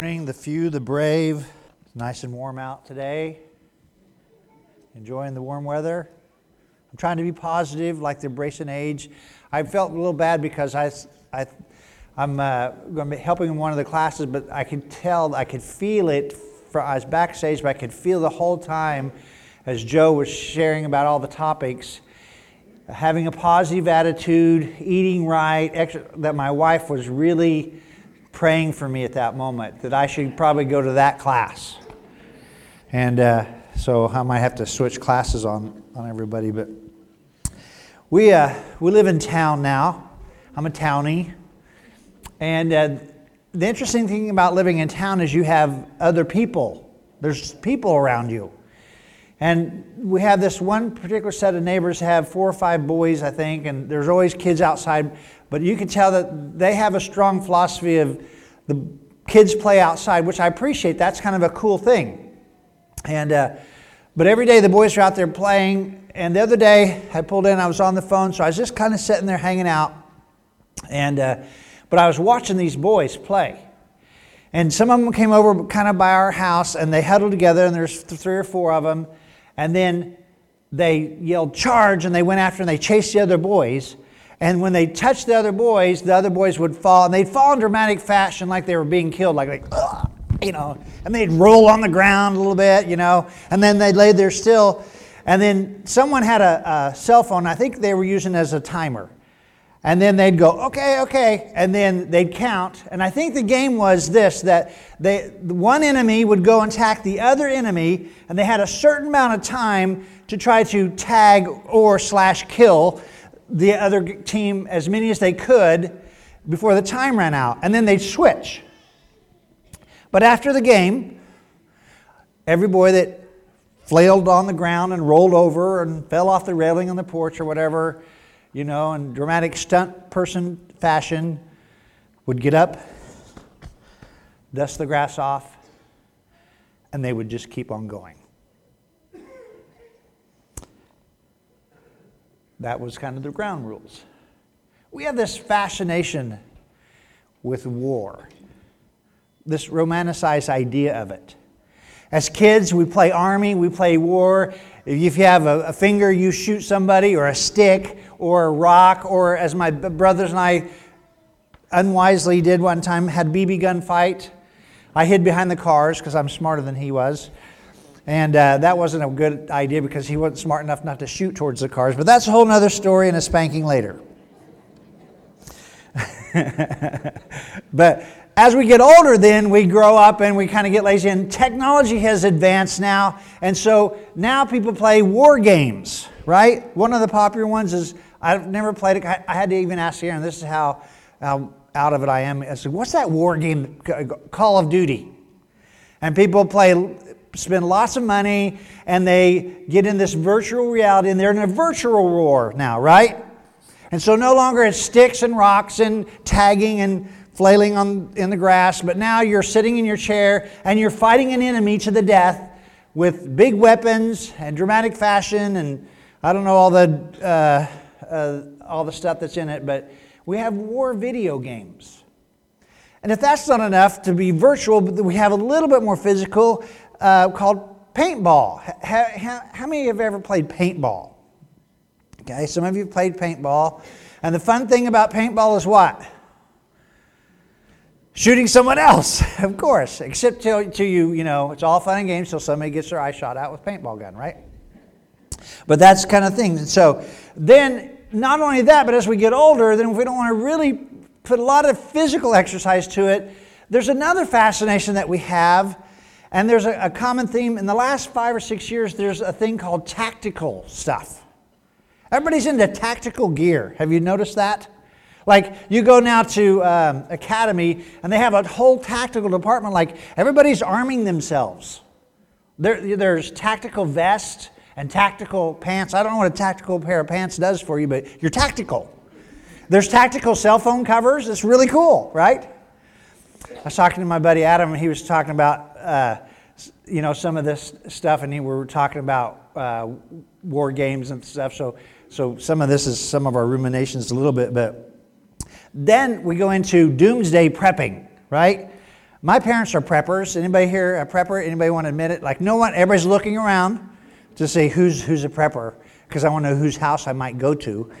The few, the brave. It's nice and warm out today. Enjoying the warm weather. I'm trying to be positive, like the embracing age. I felt a little bad because I'm going to be helping in one of the classes, but I could feel it. I was backstage, but I could feel the whole time as Joe was sharing about all the topics, having a positive attitude, eating right, that my wife was really praying for me at that moment, that I should probably go to that class. And so I might have to switch classes on everybody. But we live in town now. I'm a townie. And the interesting thing about living in town is you have other people. There's people around you. And we have this one particular set of neighbors have 4 or 5 boys, I think, and there's always kids outside. But you can tell that they have a strong philosophy of the kids play outside, which I appreciate. That's kind of a cool thing. And but every day the boys are out there playing. And the other day I pulled in, I was on the phone, so I was just kind of sitting there hanging out. And but I was watching these boys play. And some of them came over kind of by our house, and they huddled together, and there's 3 or 4 of them. And then they yelled, "Charge!" and they went after and they chased the other boys. And when they touched the other boys would fall, and they'd fall in dramatic fashion like they were being killed, like and they'd roll on the ground a little bit, and then they'd lay there still. And then someone had a cell phone, I think they were using as a timer. And then they'd go, okay, and then they'd count. And I think the game was this, that one enemy would go and attack the other enemy, and they had a certain amount of time to try to tag or / kill the other team as many as they could before the time ran out. And then they'd switch. But after the game, every boy that flailed on the ground and rolled over and fell off the railing on the porch or whatever, in dramatic stunt person fashion, would get up, dust the grass off, and they would just keep on going. That was kind of the ground rules. We have this fascination with war, this romanticized idea of it. As kids, we play army, we play war. If you have a finger, you shoot somebody, or a stick, or a rock, or as my brothers and I unwisely did one time, had BB gun fight. I hid behind the cars because I'm smarter than he was. And that wasn't a good idea because he wasn't smart enough not to shoot towards the cars. But that's a whole other story and a spanking later. But as we get older, then we grow up and we kind of get lazy. And technology has advanced now. And so now people play war games, right? One of the popular ones is, I've never played it. I had to even ask Aaron, this is how out of it I am. I said, what's that war game? Call of Duty. And people spend lots of money, and they get in this virtual reality, and they're in a virtual war now, right? And so no longer it's sticks and rocks and tagging and flailing in the grass, but now you're sitting in your chair, and you're fighting an enemy to the death with big weapons and dramatic fashion, and I don't know all the stuff that's in it, but we have war video games. And if that's not enough to be virtual, but we have a little bit more physical, called paintball. How many have ever played paintball? Okay, some of you have played paintball. And the fun thing about paintball is what? Shooting someone else, of course. Except till you, it's all fun and games till somebody gets their eye shot out with a paintball gun, right? But that's kind of thing. And so then, not only that, but as we get older, then if we don't want to really put a lot of physical exercise to it, there's another fascination that we have. And there's a common theme. In the last 5 or 6 years, there's a thing called tactical stuff. Everybody's into tactical gear. Have you noticed that? Like, you go now to Academy, and they have a whole tactical department. Like, everybody's arming themselves. There's tactical vest and tactical pants. I don't know what a tactical pair of pants does for you, but you're tactical. There's tactical cell phone covers. It's really cool, right? I was talking to my buddy Adam, and he was talking about some of this stuff, and we were talking about war games and stuff. So some of this is some of our ruminations a little bit, but then we go into doomsday prepping, right? My parents are preppers. Anybody here a prepper? Anybody want to admit it? Like no one, everybody's looking around to say who's a prepper because I want to know whose house I might go to.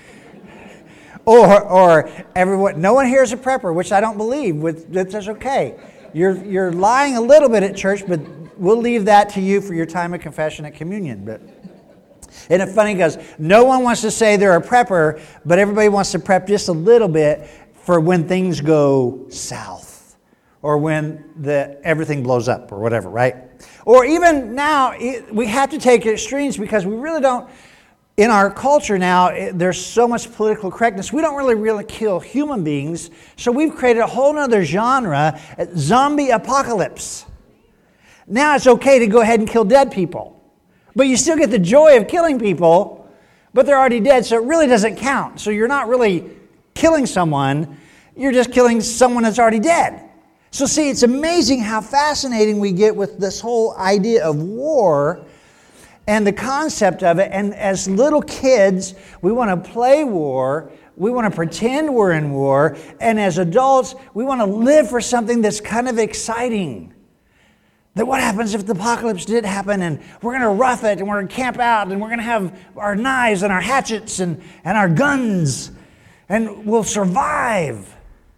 Or everyone, no one here is a prepper, which I don't believe. That's okay. You're lying a little bit at church, but we'll leave that to you for your time of confession at communion. But isn't it funny? Because no one wants to say they're a prepper, but everybody wants to prep just a little bit for when things go south. Or when everything blows up or whatever, right? Or even now, we have to take extremes because we really don't, in our culture now, there's so much political correctness. We don't really kill human beings. So we've created a whole other genre, zombie apocalypse. Now it's okay to go ahead and kill dead people. But you still get the joy of killing people, but they're already dead, so it really doesn't count. So you're not really killing someone, you're just killing someone that's already dead. So see, it's amazing how fascinating we get with this whole idea of war and the concept of it. And as little kids, we want to play war. We want to pretend we're in war. And as adults, we want to live for something that's kind of exciting. That what happens if the apocalypse did happen and we're going to rough it and we're going to camp out and we're going to have our knives and our hatchets and our guns and we'll survive.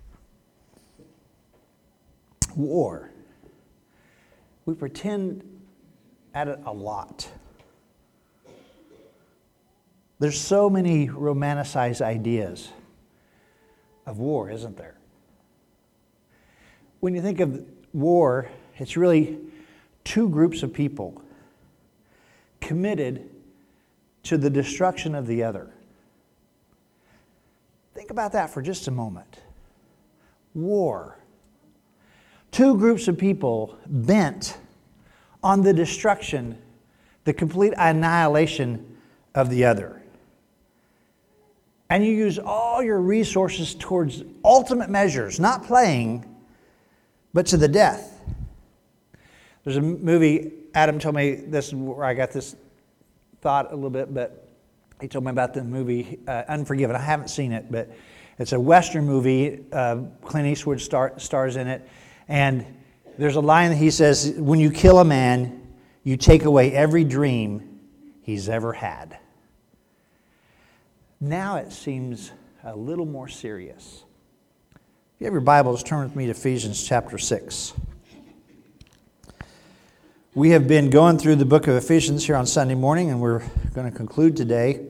War. We pretend at it a lot. There's so many romanticized ideas of war, isn't there? When you think of war, it's really two groups of people committed to the destruction of the other. Think about that for just a moment. War. Two groups of people bent on the destruction, the complete annihilation of the other. And you use all your resources towards ultimate measures, not playing, but to the death. There's a movie, Adam told me, this is where I got this thought a little bit, but he told me about the movie Unforgiven. I haven't seen it, but it's a Western movie. Clint Eastwood stars in it. And there's a line that he says, when you kill a man, you take away every dream he's ever had. Now it seems a little more serious. If you have your Bibles, turn with me to Ephesians chapter 6. We have been going through the book of Ephesians here on Sunday morning, and we're going to conclude today.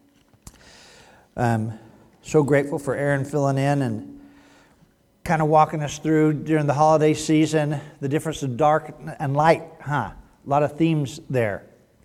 So grateful for Aaron filling in and kind of walking us through during the holiday season, the difference of dark and light. A lot of themes there.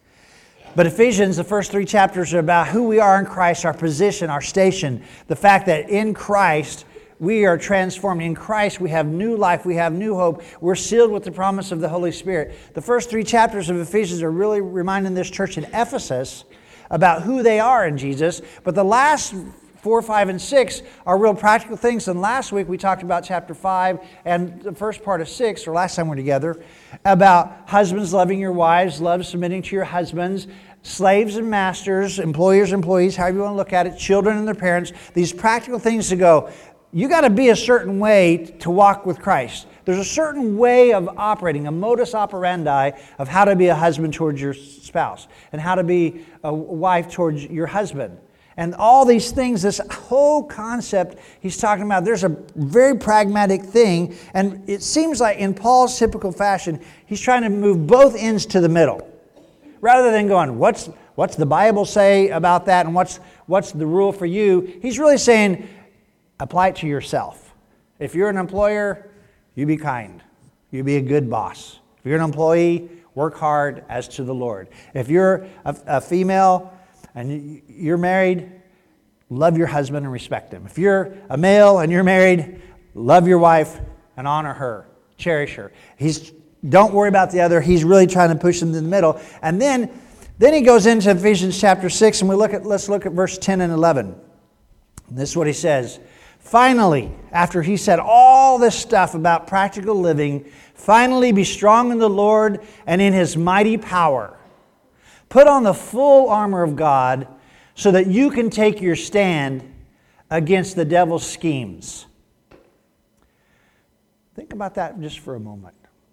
But Ephesians, the first 3 chapters are about who we are in Christ, our position, our station, the fact that in Christ we are transformed. In Christ we have new life, we have new hope. We're sealed with the promise of the Holy Spirit. The first 3 chapters of Ephesians are really reminding this church in Ephesus about who they are in Jesus. But the last 4, 5, and 6 are real practical things. And last week we talked about chapter 5 and the first part of 6, or last time we were together, about husbands loving your wives, love submitting to your husbands, slaves and masters, employers, employees, however you want to look at it, children and their parents. These practical things to go, you got to be a certain way to walk with Christ. There's a certain way of operating, a modus operandi of how to be a husband towards your spouse and how to be a wife towards your husband. And all these things, this whole concept he's talking about, there's a very pragmatic thing. And it seems like in Paul's typical fashion, he's trying to move both ends to the middle. Rather than going, what's the Bible say about that and what's the rule for you? He's really saying, apply it to yourself. If you're an employer, you be kind. You be a good boss. If you're an employee, work hard as to the Lord. If you're a female and you're married, love your husband and respect him. If you're a male and you're married, love your wife and honor her, cherish her. Don't worry about the other. He's really trying to push them in the middle. And then he goes into Ephesians chapter 6, and let's look at verse 10 and 11. And this is what he says. Finally, after he said all this stuff about practical living, finally be strong in the Lord and in His mighty power. Put on the full armor of God so that you can take your stand against the devil's schemes. Think about that just for a moment.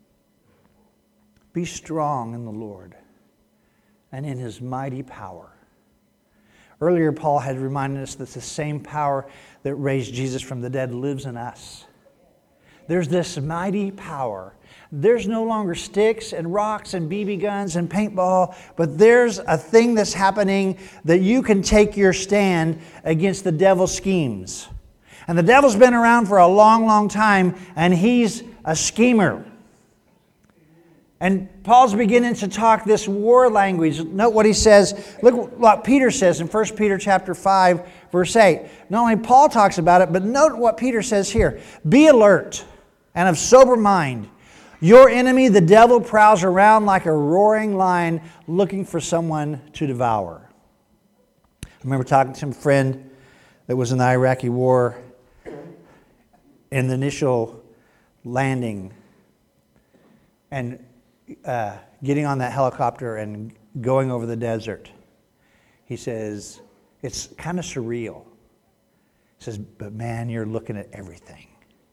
Be strong in the Lord and in His mighty power. Earlier, Paul had reminded us that the same power that raised Jesus from the dead lives in us. There's this mighty power. There's no longer sticks and rocks and BB guns and paintball, but there's a thing that's happening that you can take your stand against the devil's schemes. And the devil's been around for a long, long time, and he's a schemer. And Paul's beginning to talk this war language. Note what he says. Look what Peter says in 1 Peter chapter 5, verse 8. Not only Paul talks about it, but note what Peter says here. Be alert and of sober mind. Your enemy, the devil, prowls around like a roaring lion looking for someone to devour. I remember talking to some friend that was in the Iraqi war in the initial landing and getting on that helicopter and going over the desert. He says, it's kind of surreal. He says, but man, you're looking at everything.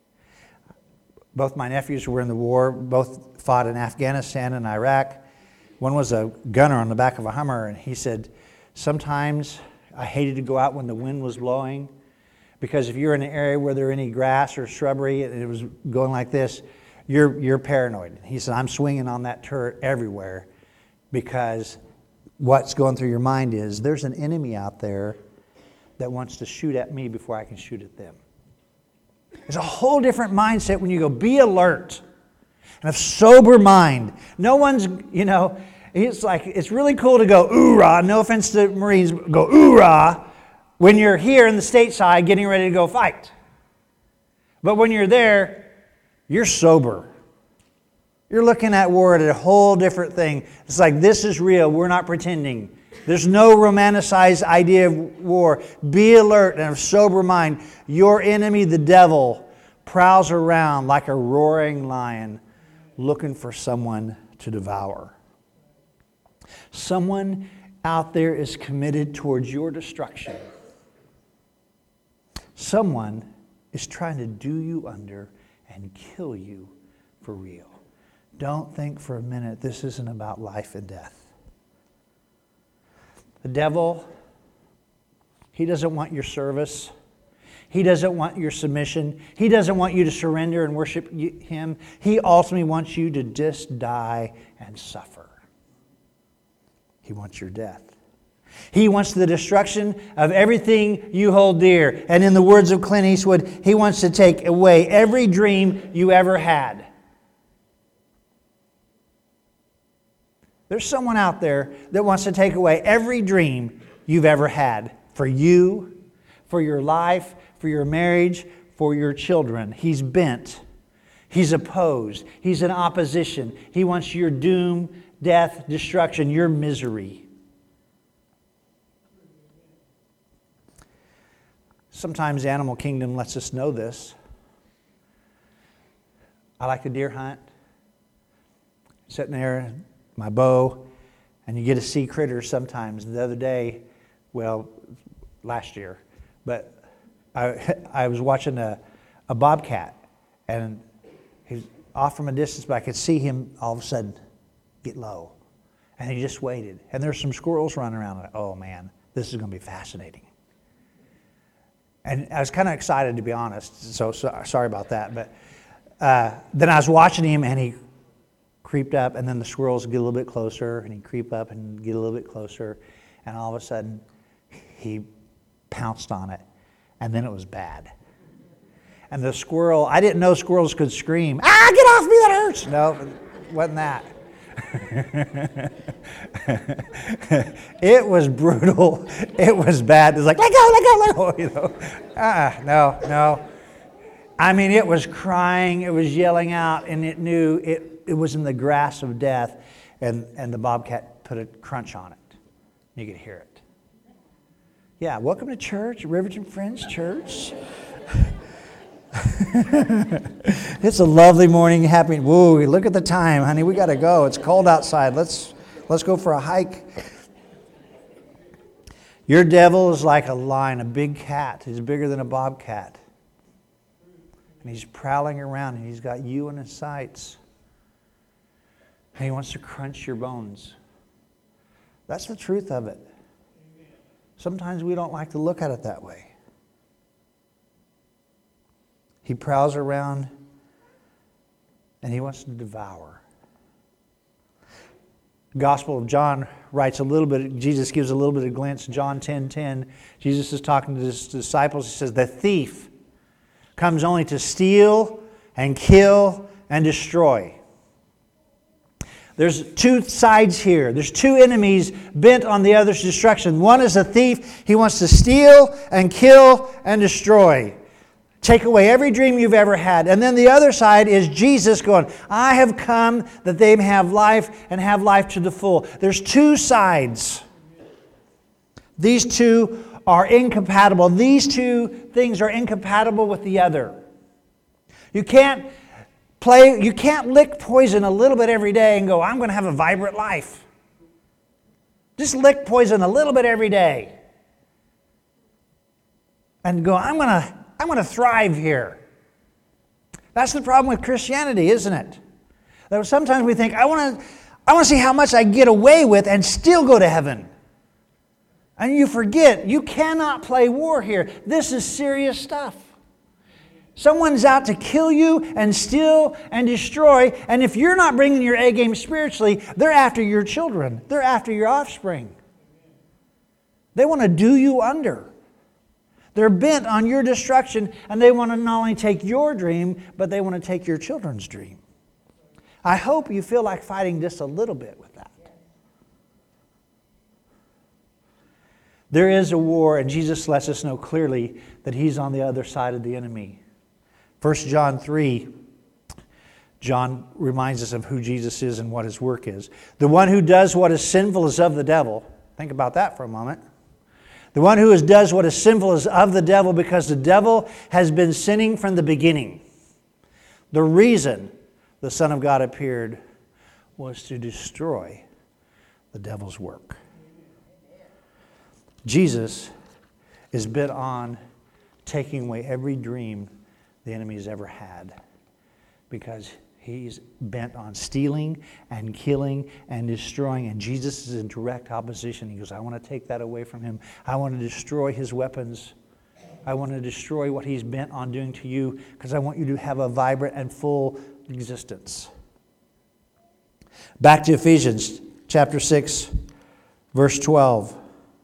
Both my nephews were in the war. Both fought in Afghanistan and Iraq. One was a gunner on the back of a Hummer, and he said, sometimes I hated to go out when the wind was blowing, because if you're in an area where there are any grass or shrubbery and it was going like this, you're paranoid. He said, I'm swinging on that turret everywhere because what's going through your mind is there's an enemy out there that wants to shoot at me before I can shoot at them. There's a whole different mindset when you go, be alert and of sober mind. No one's, it's like, it's really cool to go, oorah, no offense to Marines, go, oorah, when you're here in the stateside getting ready to go fight. But when you're there, you're sober. You're looking at war at a whole different thing. It's like, this is real. We're not pretending. There's no romanticized idea of war. Be alert and of sober mind. Your enemy, the devil, prowls around like a roaring lion looking for someone to devour. Someone out there is committed towards your destruction. Someone is trying to do you under and kill you for real. Don't think for a minute this isn't about life and death. The devil, he doesn't want your service. He doesn't want your submission. He doesn't want you to surrender and worship him. He ultimately wants you to just die and suffer. He wants your death. He wants the destruction of everything you hold dear. And in the words of Clint Eastwood, he wants to take away every dream you ever had. There's someone out there that wants to take away every dream you've ever had for you, for your life, for your marriage, for your children. He's bent. He's opposed. He's in opposition. He wants your doom, death, destruction, your misery. Sometimes the animal kingdom lets us know this. I like to deer hunt. Sitting there, my bow, and you get to see critters sometimes. The other day, last year, but I was watching a bobcat, and he's off from a distance, but I could see him all of a sudden get low. And he just waited. And there's some squirrels running around. And oh man, this is going to be fascinating. And I was kind of excited, to be honest, so sorry about that. But then I was watching him, and he creeped up, and then the squirrels get a little bit closer, and he'd creep up and get a little bit closer, and all of a sudden, he pounced on it, and then it was bad. And the squirrel, I didn't know squirrels could scream, get off me, that hurts! No, it wasn't that. It was brutal. It was bad. It was like, let go. No. I mean, it was crying. It was yelling out, and it knew it was in the grasp of death. And the bobcat put a crunch on it. You could hear it. Yeah, welcome to church, Riverton Friends Church. It's a lovely morning. Happy. Whoa! Look at the time, honey. We got to go. It's cold outside. Let's go for a hike. Your devil is like a lion, a big cat. He's bigger than a bobcat. And he's prowling around and he's got you in his sights. And he wants to crunch your bones. That's the truth of it. Sometimes we don't like to look at it that way. He prowls around and he wants to devour. Gospel of John writes a little bit, Jesus gives a little bit of glance, John 10:10. Jesus is talking to his disciples. He says, the thief comes only to steal and kill and destroy. There's two sides here. There's two enemies bent on the other's destruction. One is a thief. He wants to steal and kill and destroy. Take away every dream you've ever had. And then the other side is Jesus going, I have come that they may have life and have life to the full. There's two sides. These two are incompatible. These two things are incompatible with the other. You can't lick poison a little bit every day and go, I'm going to have a vibrant life. Just lick poison a little bit every day. And go, I'm going to thrive here. That's the problem with Christianity, isn't it? That sometimes we think, I want to see how much I get away with and still go to heaven. And you forget, you cannot play war here. This is serious stuff. Someone's out to kill you and steal and destroy. And if you're not bringing your A game spiritually, they're after your children. They're after your offspring. They want to do you under. They're bent on your destruction, and they want to not only take your dream, but they want to take your children's dream. I hope you feel like fighting just a little bit with that. There is a war, and Jesus lets us know clearly that He's on the other side of the enemy. 1 John 3, John reminds us of who Jesus is and what His work is. The one who does what is sinful is of the devil. Think about that for a moment. The one who does what is sinful is of the devil, because the devil has been sinning from the beginning. The reason the Son of God appeared was to destroy the devil's work. Jesus is bent on taking away every dream the enemy has ever had, because He's bent on stealing and killing and destroying. And Jesus is in direct opposition. He goes, I want to take that away from him. I want to destroy his weapons. I want to destroy what he's bent on doing to you, because I want you to have a vibrant and full existence. Back to Ephesians chapter 6, verse 12.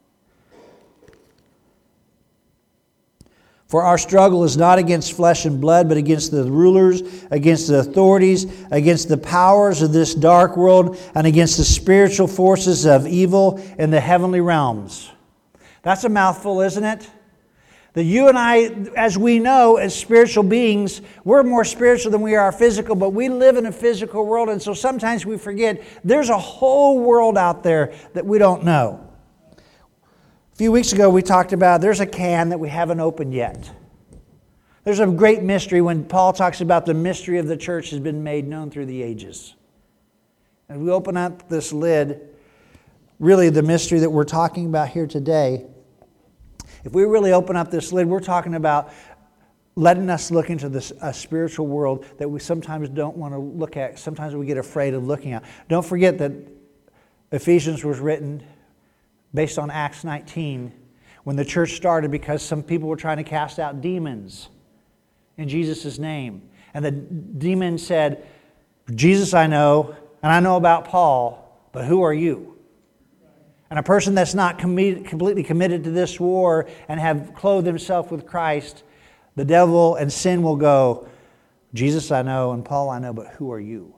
For our struggle is not against flesh and blood, but against the rulers, against the authorities, against the powers of this dark world, and against the spiritual forces of evil in the heavenly realms. That's a mouthful, isn't it? That you and I, as we know, as spiritual beings, we're more spiritual than we are physical, but we live in a physical world, and so sometimes we forget there's a whole world out there that we don't know. A few weeks ago we talked about there's a can that we haven't opened yet. There's a great mystery when Paul talks about the mystery of the church has been made known through the ages. And we open up this lid, really the mystery that we're talking about here today. If we really open up this lid, we're talking about letting us look into this spiritual world that we sometimes don't want to look at. Sometimes we get afraid of looking at. Don't forget that Ephesians was written based on Acts 19, when the church started because some people were trying to cast out demons in Jesus' name. And the demon said, Jesus I know, and I know about Paul, but who are you? And a person that's not completely committed to this war and have clothed himself with Christ, the devil and sin will go, Jesus I know and Paul I know, but who are you?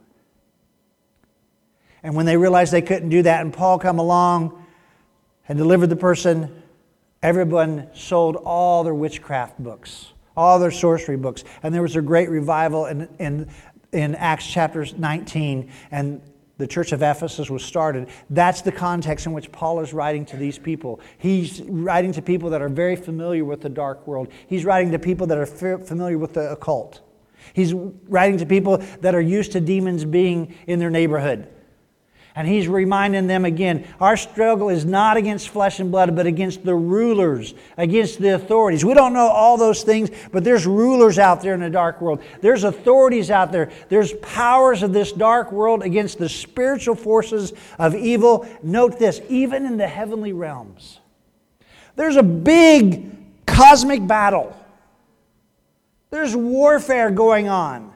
And when they realized they couldn't do that and Paul come along and delivered the person, everyone sold all their witchcraft books, all their sorcery books. And there was a great revival in Acts chapter 19, and the church of Ephesus was started. That's the context in which Paul is writing to these people. He's writing to people that are very familiar with the dark world. He's writing to people that are familiar with the occult. He's writing to people that are used to demons being in their neighborhood. And he's reminding them again, our struggle is not against flesh and blood, but against the rulers, against the authorities. We don't know all those things, but there's rulers out there in the dark world. There's authorities out there. There's powers of this dark world against the spiritual forces of evil. Note this, even in the heavenly realms. There's a big cosmic battle. There's warfare going on.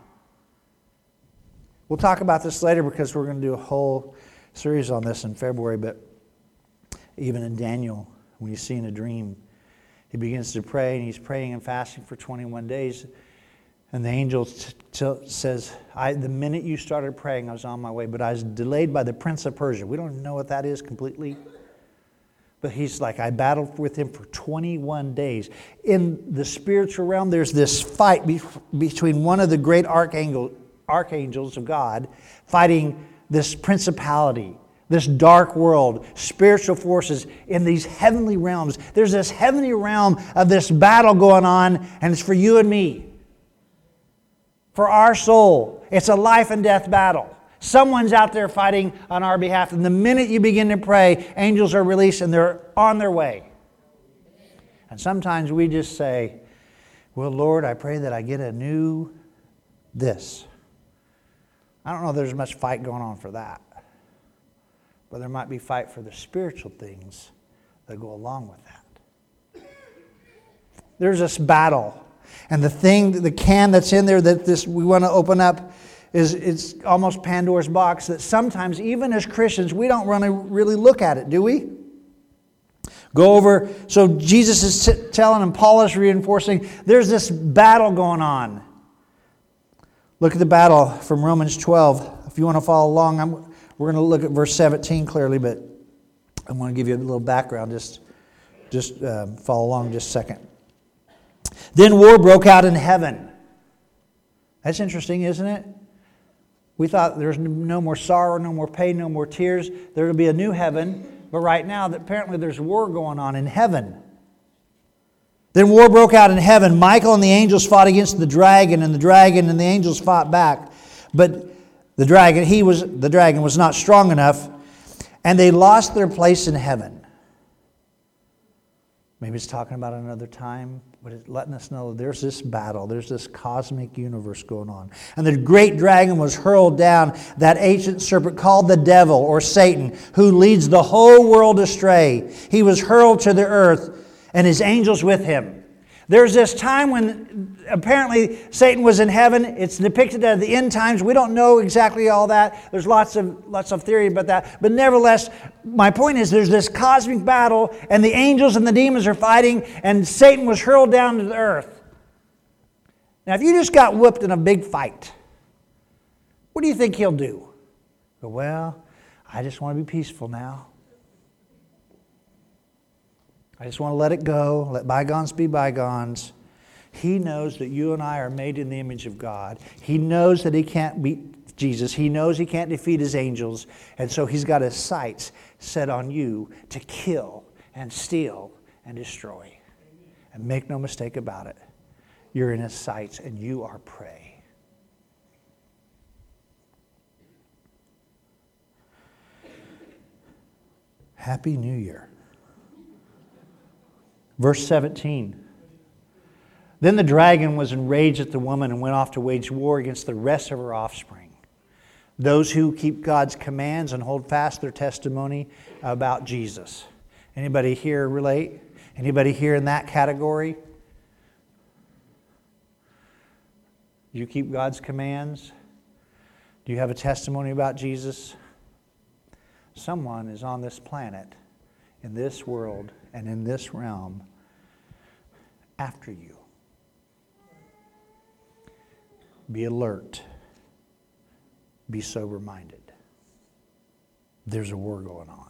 We'll talk about this later because we're going to do a whole series on this in February, but even in Daniel, when he's seeing a dream, he begins to pray, and he's praying and fasting for 21 days. And the angel says, the minute you started praying, I was on my way, but I was delayed by the prince of Persia. We don't even know what that is completely. But he's like, I battled with him for 21 days. In the spiritual realm, there's this fight between one of the great archangels of God fighting this principality, this dark world, spiritual forces in these heavenly realms. There's this heavenly realm of this battle going on, and it's for you and me. For our soul. It's a life and death battle. Someone's out there fighting on our behalf. And the minute you begin to pray, angels are released and they're on their way. And sometimes we just say, well, Lord, I pray that I get a new this. I don't know if there's much fight going on for that. But there might be fight for the spiritual things that go along with that. There's this battle. And the can that's in there that we want to open up it's almost Pandora's box that sometimes, even as Christians, we don't really look at it, do we? Go over. So Jesus is telling them, Paul is reinforcing, there's this battle going on. Look at the battle from Romans 12. If you want to follow along, we're going to look at verse 17 clearly, but I want to give you a little background. Just follow along just a second. Then war broke out in heaven. That's interesting, isn't it? We thought there's no more sorrow, no more pain, no more tears. There will be a new heaven. But right now, apparently there's war going on in heaven. Then war broke out in heaven. Michael and the angels fought against the dragon and the angels fought back. But the dragon was not strong enough, and they lost their place in heaven. Maybe it's talking about another time, but it's letting us know there's this battle, there's this cosmic universe going on. And the great dragon was hurled down, that ancient serpent called the devil or Satan, who leads the whole world astray. He was hurled to the earth, and his angels with him. There's this time when apparently Satan was in heaven. It's depicted at the end times. We don't know exactly all that. There's lots of theory about that. But nevertheless, my point is there's this cosmic battle, and the angels and the demons are fighting, and Satan was hurled down to the earth. Now, if you just got whooped in a big fight, what do you think he'll do? Well, I just want to be peaceful now. I just want to let it go, let bygones be bygones. He knows that you and I are made in the image of God. He knows that he can't beat Jesus. He knows he can't defeat his angels. And so he's got his sights set on you to kill and steal and destroy. And make no mistake about it. You're in his sights and you are prey. Happy New Year. Verse 17. Then the dragon was enraged at the woman and went off to wage war against the rest of her offspring. Those who keep God's commands and hold fast their testimony about Jesus. Anybody here relate? Anybody here in that category? You keep God's commands? Do you have a testimony about Jesus? Someone is on this planet, in this world, and in this realm after you. Be alert. Be sober-minded. There's a war going on.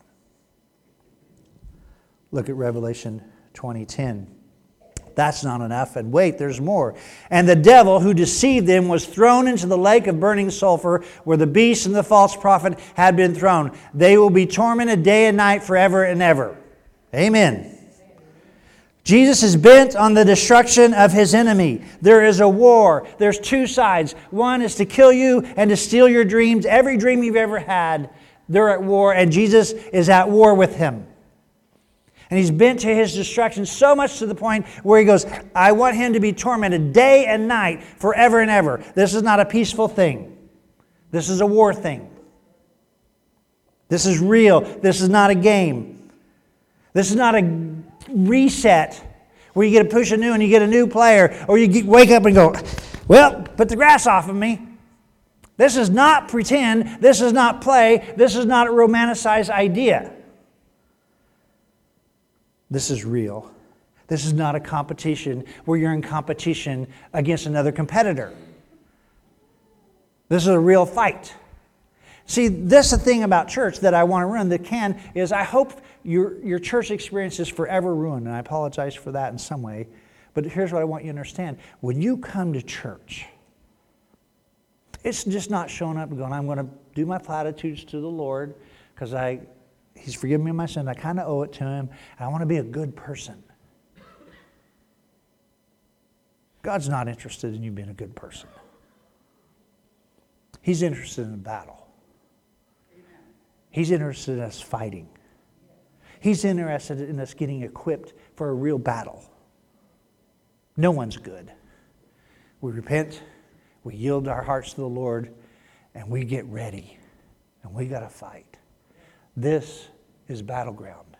Look at Revelation 20:10. That's not enough. And wait, there's more. And the devil who deceived them was thrown into the lake of burning sulfur, where the beast and the false prophet had been thrown. They will be tormented day and night forever and ever. Amen. Jesus is bent on the destruction of his enemy. There is a war. There's two sides. One is to kill you and to steal your dreams, every dream you've ever had. They're at war, and Jesus is at war with him. And he's bent to his destruction so much to the point where he goes, I want him to be tormented day and night forever and ever. This is not a peaceful thing. This is a war thing. This is real. This is not a game. This is not a reset where you get to push a new and you get a new player, or you wake up and go, well, put the grass off of me. This is not pretend. This is not play. This is not a romanticized idea. This is real. This is not a competition where you're in competition against another competitor. This is a real fight. See, this is the thing about church that I want to ruin is I hope your church experience is forever ruined, and I apologize for that in some way. But here's what I want you to understand. When you come to church, it's just not showing up and going, I'm going to do my platitudes to the Lord because He's forgiven me my sin. I kind of owe it to Him. And I want to be a good person. God's not interested in you being a good person. He's interested in the battle. He's interested in us fighting. He's interested in us getting equipped for a real battle. No one's good. We repent, we yield our hearts to the Lord, and we get ready. And we got to fight. This is battleground.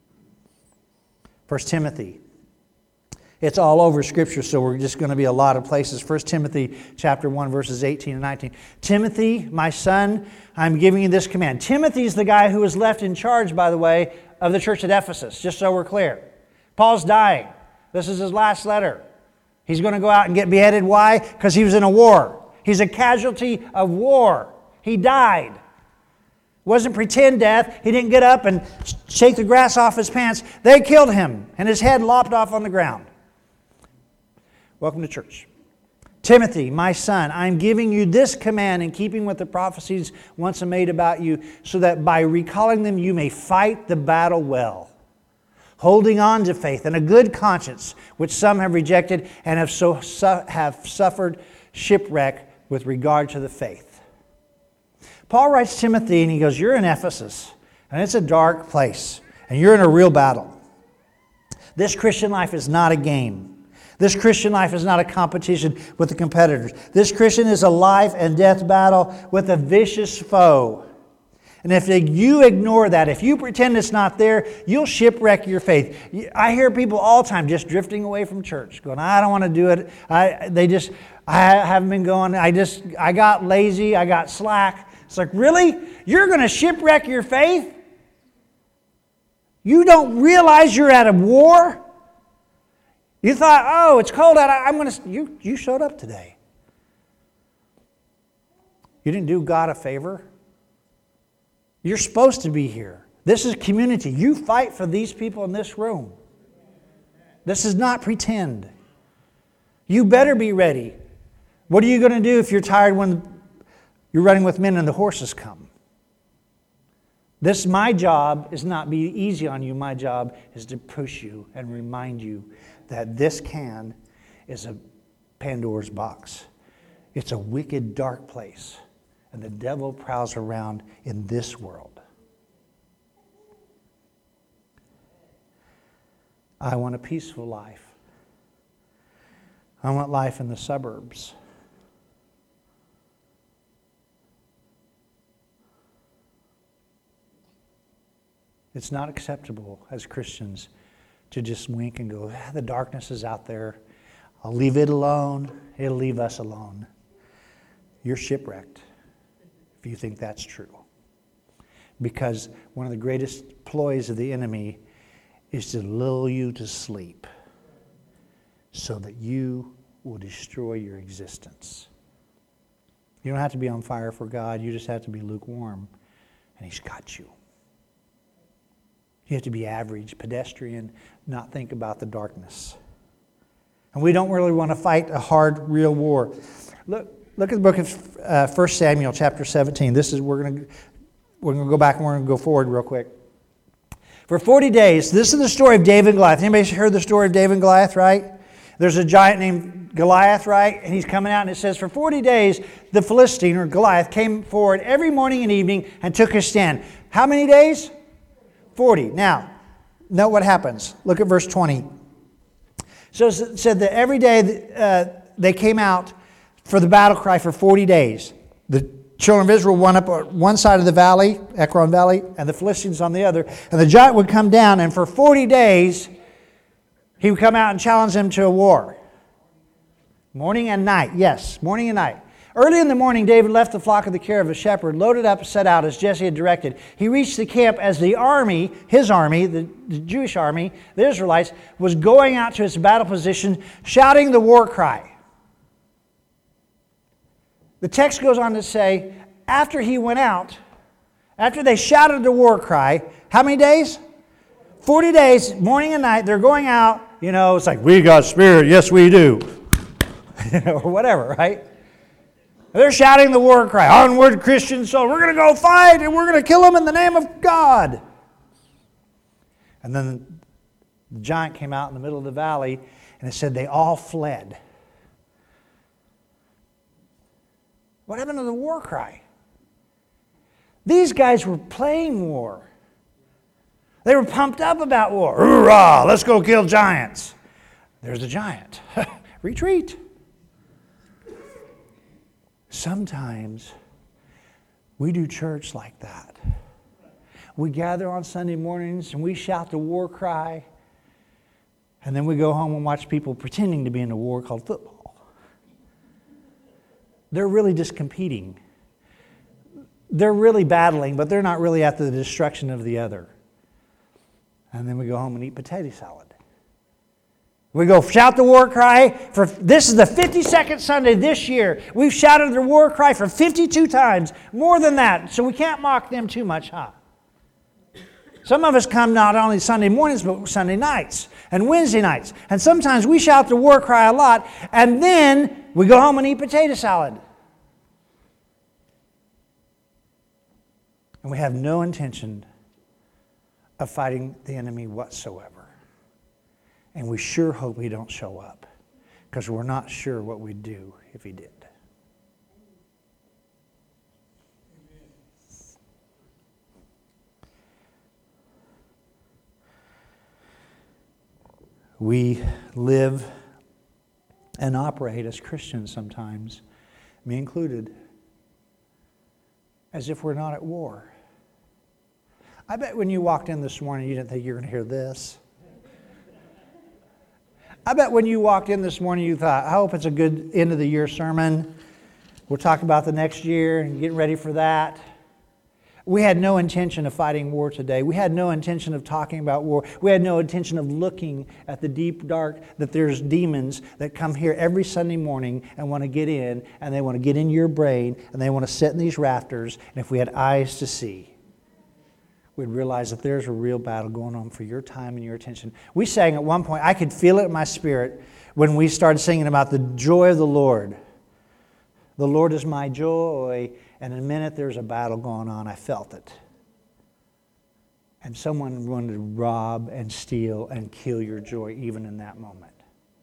1 Timothy. It's all over Scripture, so we're just going to be a lot of places. 1 Timothy chapter 1, verses 18 and 19. Timothy, my son, I'm giving you this command. Timothy's the guy who was left in charge, by the way, of the church at Ephesus, just so we're clear. Paul's dying. This is his last letter. He's going to go out and get beheaded. Why? Because he was in a war. He's a casualty of war. He died. It wasn't pretend death. He didn't get up and shake the grass off his pants. They killed him, and his head lopped off on the ground. Welcome to church. Timothy, my son, I'm giving you this command in keeping with the prophecies once made about you, so that by recalling them you may fight the battle well, holding on to faith and a good conscience, which some have rejected and have suffered shipwreck with regard to the faith. Paul writes to Timothy and he goes, you're in Ephesus, and it's a dark place, and you're in a real battle. This Christian life is not a game. This Christian life is not a competition with the competitors. This Christian is a life and death battle with a vicious foe. And if you ignore that, if you pretend it's not there, you'll shipwreck your faith. I hear people all the time just drifting away from church, going, I don't want to do it. I haven't been going. I got lazy. I got slack. It's like, really? You're going to shipwreck your faith? You don't realize you're at a war? You thought, oh, it's cold out. You showed up today. You didn't do God a favor. You're supposed to be here. This is community. You fight for these people in this room. This is not pretend. You better be ready. What are you going to do if you're tired when you're running with men and the horses come? My job is not be easy on you. My job is to push you and remind you that this can is a Pandora's box. It's a wicked, dark place. And the devil prowls around in this world. I want a peaceful life. I want life in the suburbs. It's not acceptable as Christians to just wink and go, the darkness is out there. I'll leave it alone. It'll leave us alone. You're shipwrecked if you think that's true. Because one of the greatest ploys of the enemy is to lull you to sleep so that you will destroy your existence. You don't have to be on fire for God. You just have to be lukewarm, and He's got you. You have to be average, pedestrian, not think about the darkness. And we don't really want to fight a hard, real war. Look at the book of 1 Samuel chapter 17. We're going to go back and we're going to go forward real quick. For 40 days, this is the story of David and Goliath. Anybody heard the story of David and Goliath, right? There's a giant named Goliath, right? And he's coming out, and it says, for 40 days, the Philistine, or Goliath, came forward every morning and evening and took his stand. How many days? 40. Now, note what happens. Look at verse 20. So it said that every day they came out for the battle cry for 40 days. The children of Israel went up on one side of the valley, Ekron Valley, and the Philistines on the other. And the giant would come down, and for 40 days, he would come out and challenge them to a war. Morning and night, yes, morning and night. Early in the morning, David left the flock of the care of a shepherd, loaded up and set out as Jesse had directed. He reached the camp as the army, his army, the Jewish army, the Israelites, was going out to its battle position, shouting the war cry. The text goes on to say, after he went out, after they shouted the war cry, how many days? 40 days, morning and night, they're going out, it's like, we got spirit, yes we do. Or whatever, right? They're shouting the war cry, onward Christian soul, we're going to go fight and we're going to kill them in the name of God. And then the giant came out in the middle of the valley, and it said they all fled. What happened to the war cry? These guys were playing war. They were pumped up about war. Hoorah, let's go kill giants. There's a giant. Retreat. Sometimes we do church like that. We gather on Sunday mornings and we shout the war cry, and then we go home and watch people pretending to be in a war called football. They're really just competing. They're really battling, but they're not really at the destruction of the other. And then we go home and eat potato salad. We go shout the war cry for, this is the 52nd Sunday this year. We've shouted the war cry for 52 times, more than that, so we can't mock them too much, huh? Some of us come not only Sunday mornings, but Sunday nights and Wednesday nights. And sometimes we shout the war cry a lot, and then we go home and eat potato salad. And we have no intention of fighting the enemy whatsoever. And we sure hope he don't show up, because we're not sure what we'd do if he did. We live and operate as Christians sometimes, me included, as if we're not at war. I bet when you walked in this morning, you didn't think you were going to hear this. I bet when you walked in this morning, you thought, I hope it's a good end of the year sermon. We'll talk about the next year and get ready for that. We had no intention of fighting war today. We had no intention of talking about war. We had no intention of looking at the deep dark, that there's demons that come here every Sunday morning and want to get in, and they want to get in your brain, and they want to sit in these rafters, and if we had eyes to see, we'd realize that there's a real battle going on for your time and your attention. We sang at one point, I could feel it in my spirit when we started singing about the joy of the Lord. The Lord is my joy. And in a minute there's a battle going on. I felt it. And someone wanted to rob and steal and kill your joy even in that moment.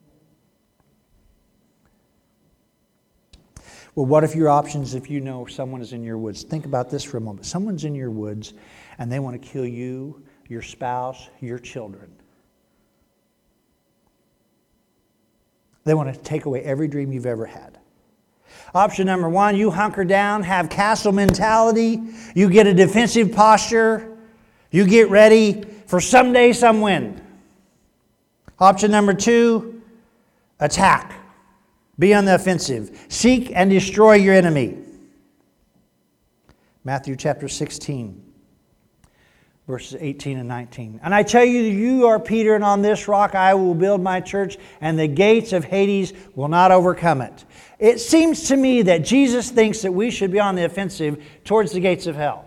Well, what if your options, if you know someone is in your woods? Think about this for a moment. Someone's in your woods and they want to kill you, your spouse, your children. They want to take away every dream you've ever had. Option number one, you hunker down, have castle mentality, you get a defensive posture, you get ready for someday some win. Option number two, attack. Be on the offensive. Seek and destroy your enemy. Matthew chapter 16, verses 18 and 19. And I tell you, you are Peter, and on this rock I will build my church, and the gates of Hades will not overcome it. It seems to me that Jesus thinks that we should be on the offensive towards the gates of hell.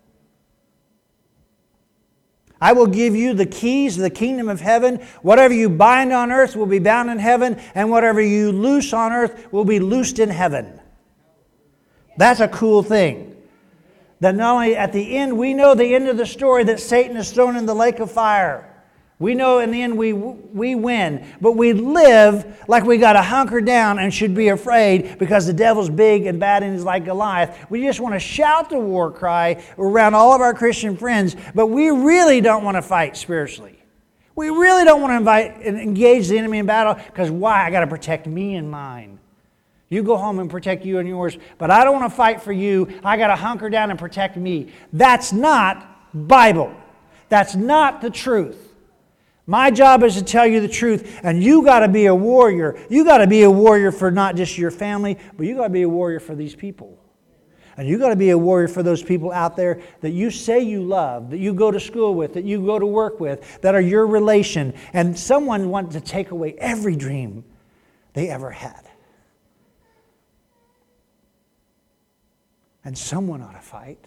I will give you the keys of the kingdom of heaven. Whatever you bind on earth will be bound in heaven, and whatever you loose on earth will be loosed in heaven. That's a cool thing. That not only at the end, we know the end of the story, that Satan is thrown in the lake of fire. We know in the end we win, but we live like we got to hunker down and should be afraid because the devil's big and bad and he's like Goliath. We just want to shout the war cry around all of our Christian friends, but we really don't want to fight spiritually. We really don't want to engage the enemy in battle because why? I got to protect me and mine. You go home and protect you and yours, but I don't want to fight for you. I got to hunker down and protect me. That's not Bible. That's not the truth. My job is to tell you the truth, and you got to be a warrior. You got to be a warrior for not just your family, but you got to be a warrior for these people. And you got to be a warrior for those people out there that you say you love, that you go to school with, that you go to work with, that are your relation, and someone wants to take away every dream they ever had. And someone ought to fight,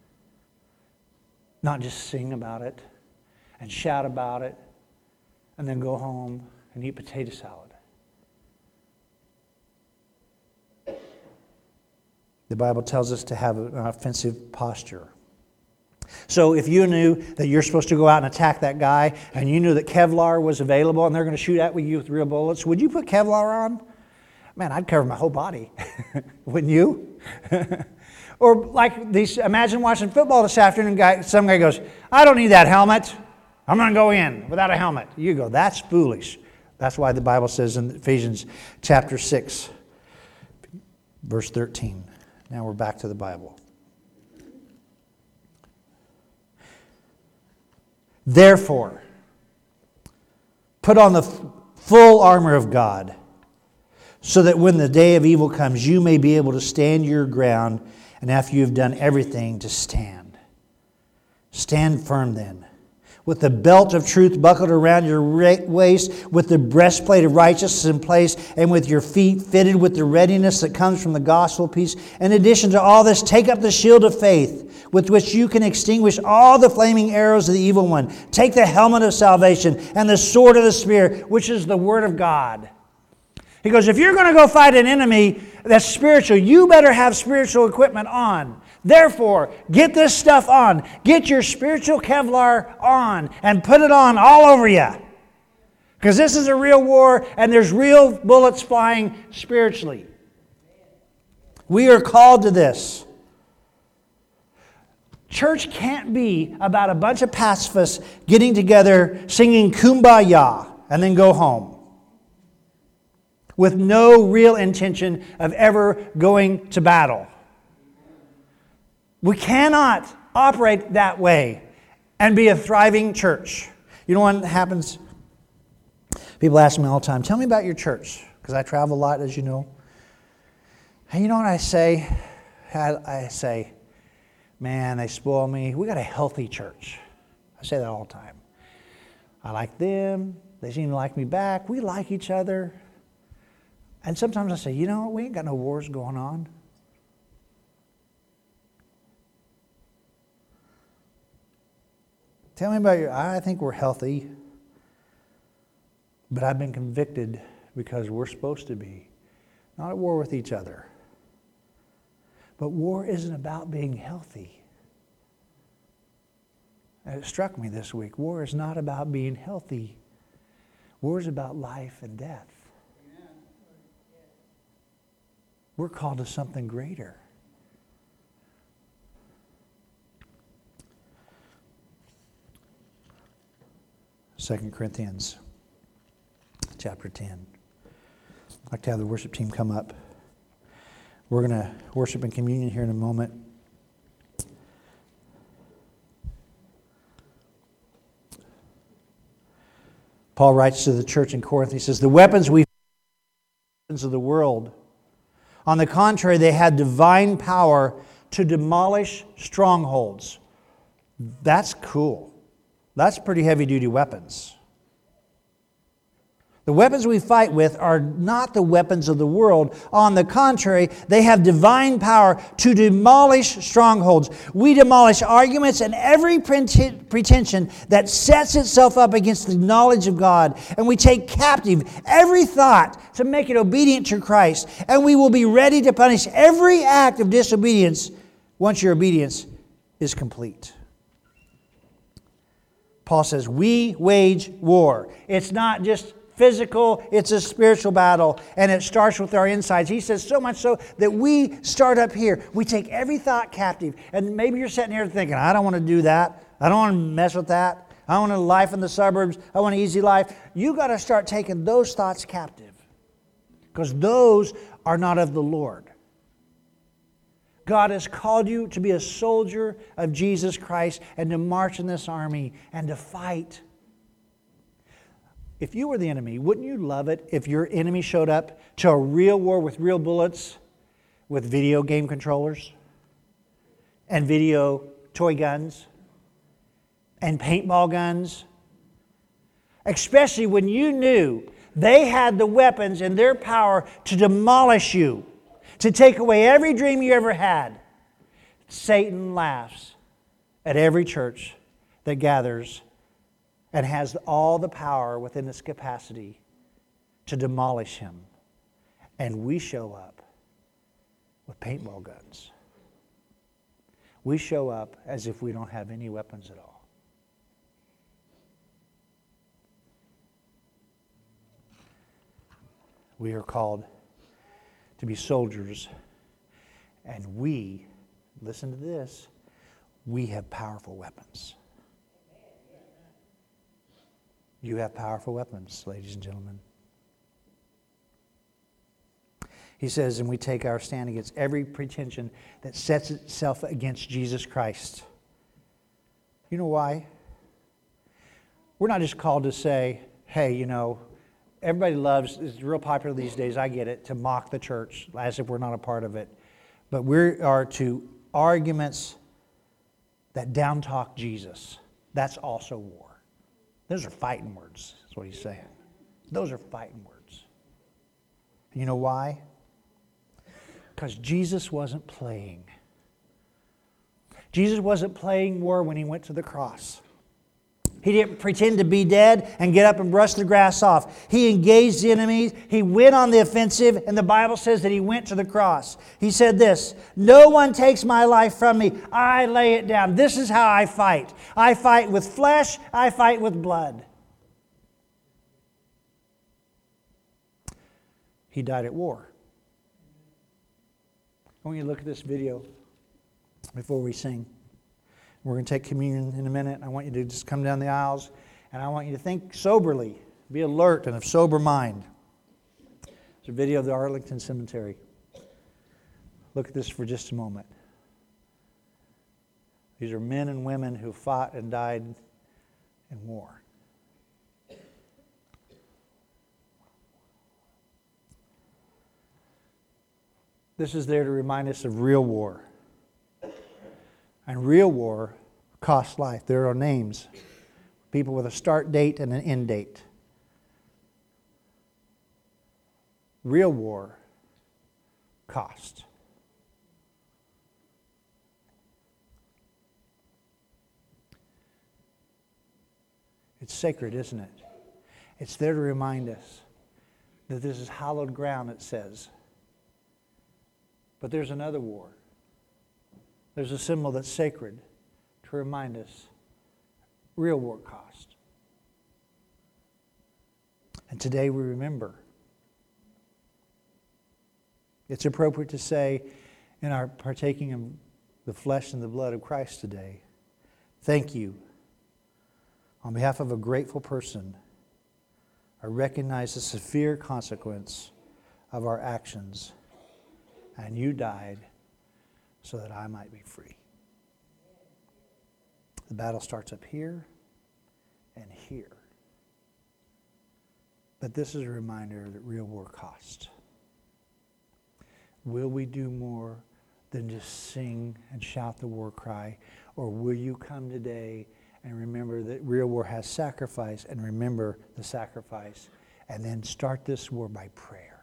not just sing about it and shout about it, and then go home and eat potato salad. The Bible tells us to have an offensive posture. So if you knew that you're supposed to go out and attack that guy, and you knew that Kevlar was available and they're going to shoot at you with real bullets, would you put Kevlar on? Man, I'd cover my whole body. Wouldn't you? Or like these, imagine watching football this afternoon, some guy goes, I don't need that helmet. I'm going to go in without a helmet. You go, that's foolish. That's why the Bible says in Ephesians chapter 6, verse 13. Now we're back to the Bible. Therefore, put on the full armor of God, so that when the day of evil comes, you may be able to stand your ground, and after you have done everything, to stand. Stand firm then, with the belt of truth buckled around your waist, with the breastplate of righteousness in place, and with your feet fitted with the readiness that comes from the gospel of peace. In addition to all this, take up the shield of faith, with which you can extinguish all the flaming arrows of the evil one. Take the helmet of salvation and the sword of the Spirit, which is the Word of God. He goes, if you're going to go fight an enemy that's spiritual, you better have spiritual equipment on. Therefore, get this stuff on. Get your spiritual Kevlar on and put it on all over you. Because this is a real war and there's real bullets flying spiritually. We are called to this. Church can't be about a bunch of pacifists getting together, singing Kumbaya, and then go home, with no real intention of ever going to battle. We cannot operate that way and be a thriving church. You know what happens? People ask me all the time, tell me about your church, because I travel a lot, as you know. And you know what I say? I say, man, they spoil me. We got a healthy church. I say that all the time. I like them. They seem to like me back. We like each other. And sometimes I say, you know, we ain't got no wars going on. Tell me about your, I think we're healthy. But I've been convicted because we're supposed to be. Not at war with each other. But war isn't about being healthy. And it struck me this week. War is not about being healthy. War is about life and death. We're called to something greater. Second Corinthians chapter 10. I'd like to have the worship team come up. We're going to worship in communion here in a moment. Paul writes to the church in Corinth, he says, the weapons we weapons of the world. On the contrary, they had divine power to demolish strongholds. That's cool. That's pretty heavy-duty weapons. The weapons we fight with are not the weapons of the world. On the contrary, they have divine power to demolish strongholds. We demolish arguments and every pretension that sets itself up against the knowledge of God. And we take captive every thought to make it obedient to Christ. And we will be ready to punish every act of disobedience once your obedience is complete. Paul says, we wage war. It's not just physical, it's a spiritual battle, and it starts with our insides. He says so much so that we start up here. We take every thought captive. And maybe you're sitting here thinking, I don't want to do that. I don't want to mess with that. I want a life in the suburbs. I want an easy life. You got to start taking those thoughts captive, because those are not of the Lord. God has called you to be a soldier of Jesus Christ and to march in this army and to fight. If you were the enemy, wouldn't you love it if your enemy showed up to a real war with real bullets, with video game controllers and video toy guns and paintball guns? Especially when you knew they had the weapons and their power to demolish you, to take away every dream you ever had. Satan laughs at every church that gathers and has all the power within its capacity to demolish him. And we show up with paintball guns. We show up as if we don't have any weapons at all. We are called to be soldiers, and we, listen to this, we have powerful weapons. You have powerful weapons, ladies and gentlemen. He says, and we take our stand against every pretension that sets itself against Jesus Christ. You know why? We're not just called to say, hey, you know, everybody loves, it's real popular these days, I get it, to mock the church as if we're not a part of it. But we are to arguments that down talk Jesus. That's also war. Those are fighting words, that's what he's saying. Those are fighting words. You know why? Because Jesus wasn't playing. Jesus wasn't playing war when he went to the cross. He didn't pretend to be dead and get up and brush the grass off. He engaged the enemies. He went on the offensive, and the Bible says that he went to the cross. He said this, no one takes my life from me. I lay it down. This is how I fight. I fight with flesh. I fight with blood. He died at war. I want you to look at this video before we sing. We're going to take communion in a minute. I want you to just come down the aisles, and I want you to think soberly, be alert and of sober mind. It's a video of the Arlington Cemetery. Look at this for just a moment. These are men and women who fought and died in war. This is there to remind us of real war. And real war costs life. There are names. People with a start date and an end date. Real war cost. It's sacred, isn't it? It's there to remind us that this is hallowed ground, it says. But there's another war. There's a symbol that's sacred to remind us real war cost. And today we remember. It's appropriate to say in our partaking of the flesh and the blood of Christ today, thank you. On behalf of a grateful person, I recognize the severe consequence of our actions, and you died so that I might be free. The battle starts up here and here. But this is a reminder that real war costs. Will we do more than just sing and shout the war cry? Or will you come today and remember that real war has sacrifice, and remember the sacrifice, and then start this war by prayer?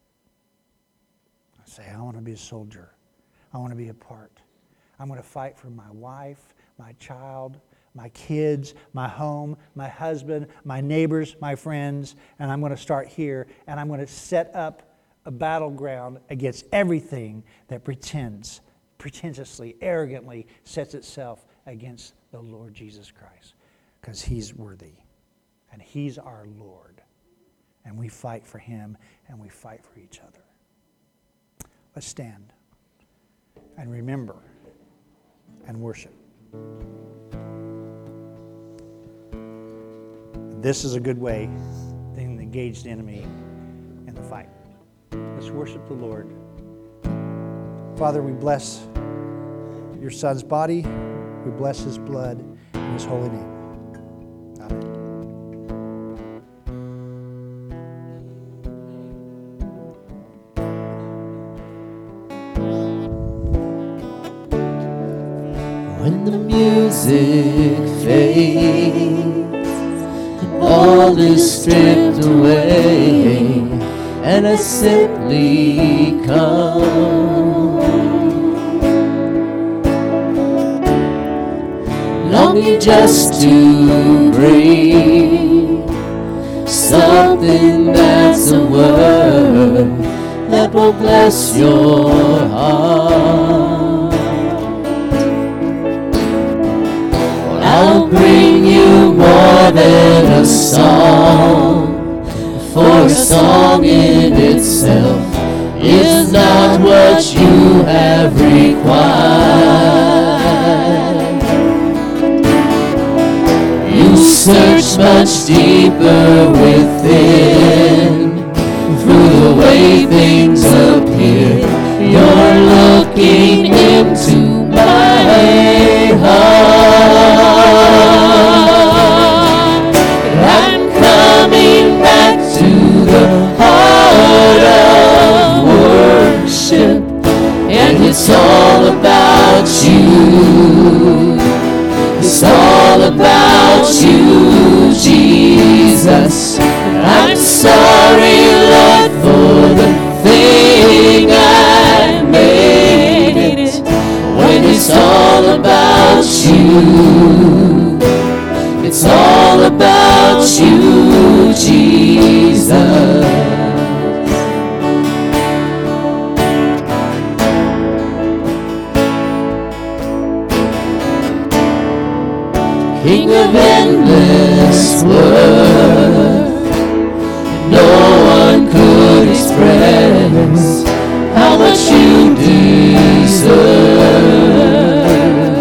Say, I want to be a soldier. I want to be a part. I'm going to fight for my wife, my child, my kids, my home, my husband, my neighbors, my friends, and I'm going to start here, and I'm going to set up a battleground against everything that pretentiously, arrogantly sets itself against the Lord Jesus Christ. because he's worthy. And he's our Lord. And we fight for him and we fight for each other. Let's stand and remember and worship. This is a good way to engage the enemy in the fight. Let's worship the Lord. Father, we bless your Son's body. We bless his blood in his holy name. Amen. When the music fades and all is stripped away, and I simply come, longing just to bring something that's a word that will bless your heart. I'll bring you more than a song, for a song in itself is not what you have required. You search much deeper within, through the way things appear. You're looking into my heart. I'm coming back to the heart of worship, and it's all about you. It's all about you, Jesus. I'm sorry, Lord, for the thing I made it, when it's all about you. It's all about you, Jesus. King of endless worth, no one could express how much you deserve.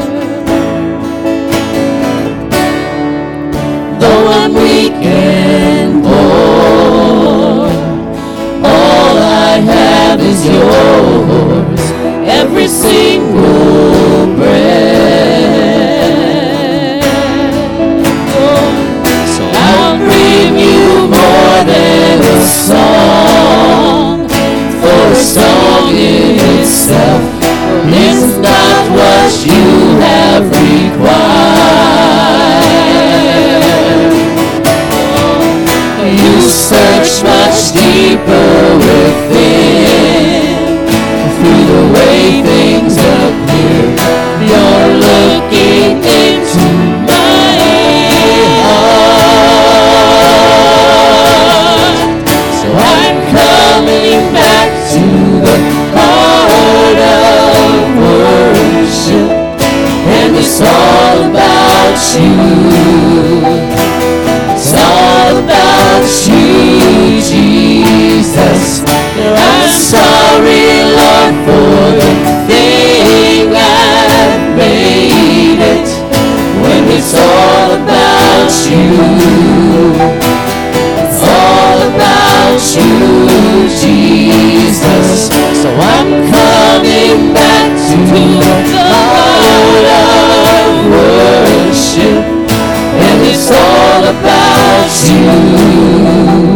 Though I'm weak and poor, all I have is yours, every single breath. More than a song, for a song in itself is not what you have required. You search much deeper within, through the way things appear. You're looking into my heart. I'm coming back to the heart of worship, and it's all about you. It's all about you, Jesus. I'm sorry, Lord, for the thing I've made it, when it's all about you. You, Jesus. So I'm coming back to the heart of worship, and it's all about you.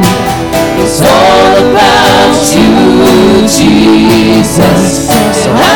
It's all about you, Jesus. So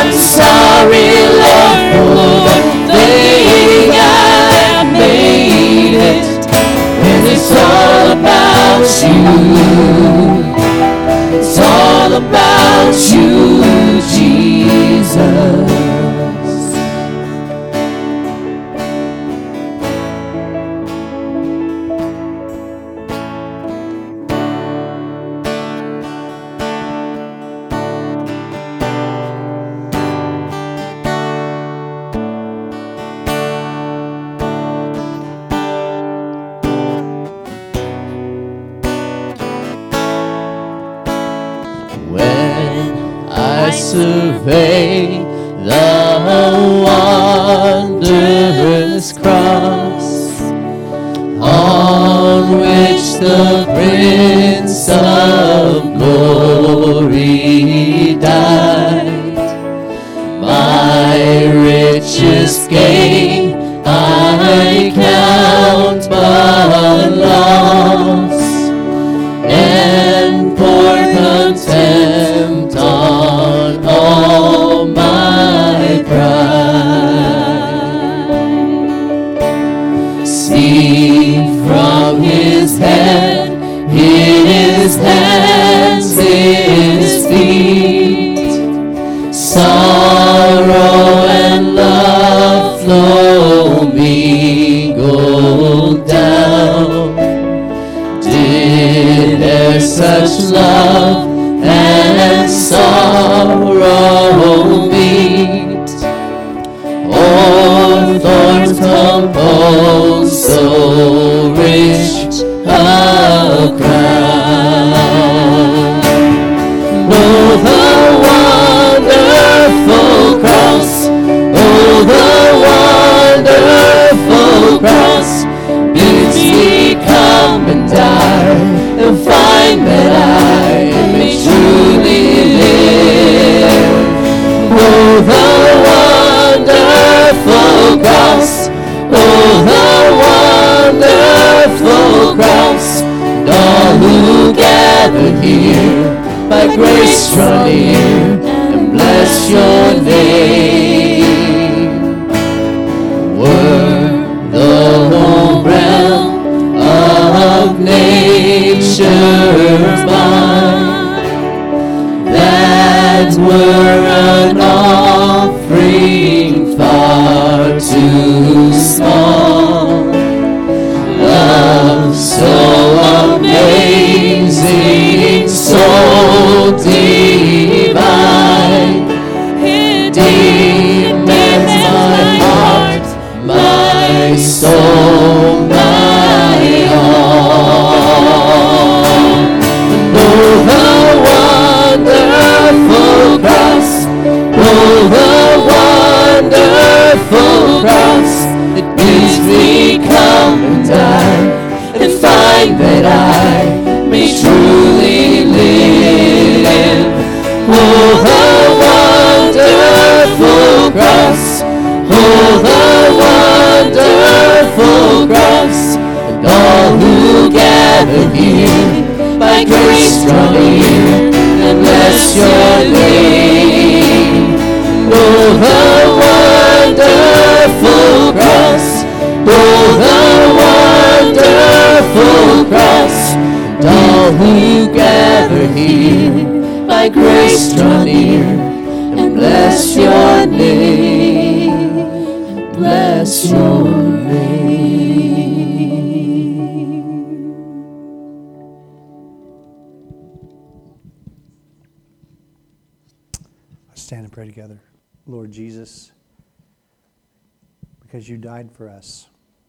survey the wondrous cross on which the Prince of Glory died. My richest gain I count but loss, and pour contempt on all my pride. See from his head, his hands, his feet, sorrow and love flow mingled down. Did there such love and sorrow meet, or thorns compose so rich a crown? Oh, the wonderful cross, oh, the wonderful cross, bids me come and die, and find that I may truly live. Oh, the wonderful cross, oh, the wonderful cross, and all who gather here by grace draw near and bless your name. Were the whole realm of nature mine, that were an offering far too small. Love so amazing, so divine, it demands my heart, my soul, my all. Oh, the wonderful cross, oh, the wonderful cross, it bids me come and die, and find that I may truly live. Oh, the wonderful cross, oh, the wonderful cross, and all who gather here by grace draw near and bless your name. Oh, the wonderful cross, oh, the wonderful cross, and all who gather here by grace draw near and bless your name, bless your name. Let's stand and pray together. Lord Jesus, because you died for us,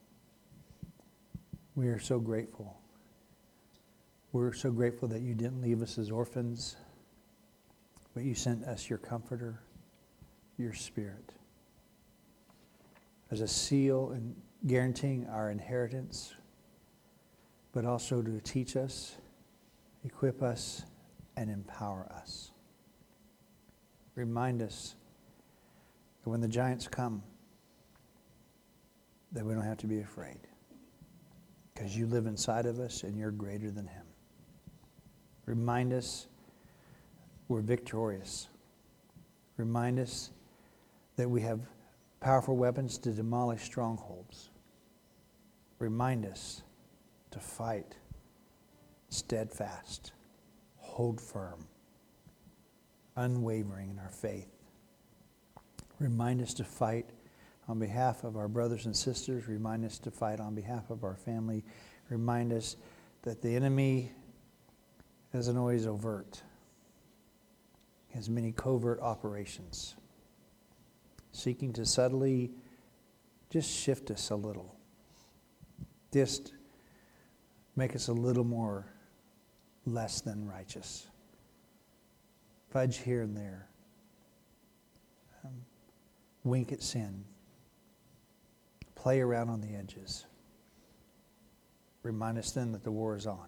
we are so grateful. We're so grateful that you didn't leave us as orphans, but you sent us your comforter, your Spirit, as a seal and guaranteeing our inheritance, but also to teach us, equip us, and empower us. Remind us that when the giants come, that we don't have to be afraid, because you live inside of us and you're greater than him. Remind us we're victorious. Remind us that we have powerful weapons to demolish strongholds. Remind us to fight steadfast, hold firm, unwavering in our faith. Remind us to fight on behalf of our brothers and sisters. Remind us to fight on behalf of our family. Remind us that the enemy isn't always overt. He has many covert operations, seeking to subtly just shift us a little. Just make us a little more less than righteous. Fudge here and there. wink at sin, play around on the edges. Remind us then that the war is on.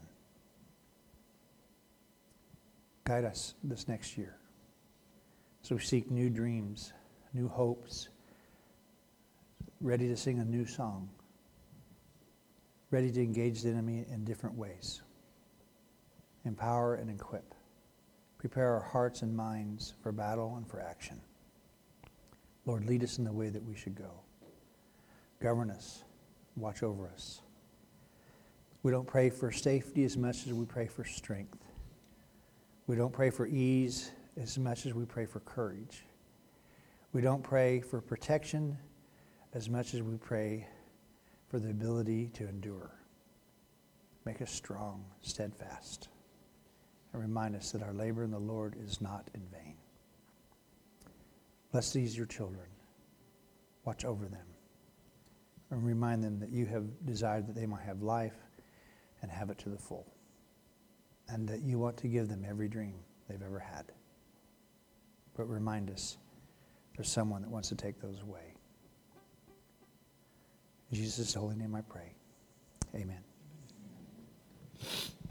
Guide us this next year as we seek new dreams, new hopes, ready to sing a new song, ready to engage the enemy in different ways. Empower and equip. Prepare our hearts and minds for battle and for action. Lord, lead us in the way that we should go. Govern us. Watch over us. We don't pray for safety as much as we pray for strength. We don't pray for ease as much as we pray for courage. We don't pray for protection as much as we pray for the ability to endure. Make us strong, steadfast, and remind us that our labor in the Lord is not in vain. Bless these your children. Watch over them. And remind them that you have desired that they might have life and have it to the full. And that you want to give them every dream they've ever had. But remind us there's someone that wants to take those away. In Jesus' holy name I pray. Amen.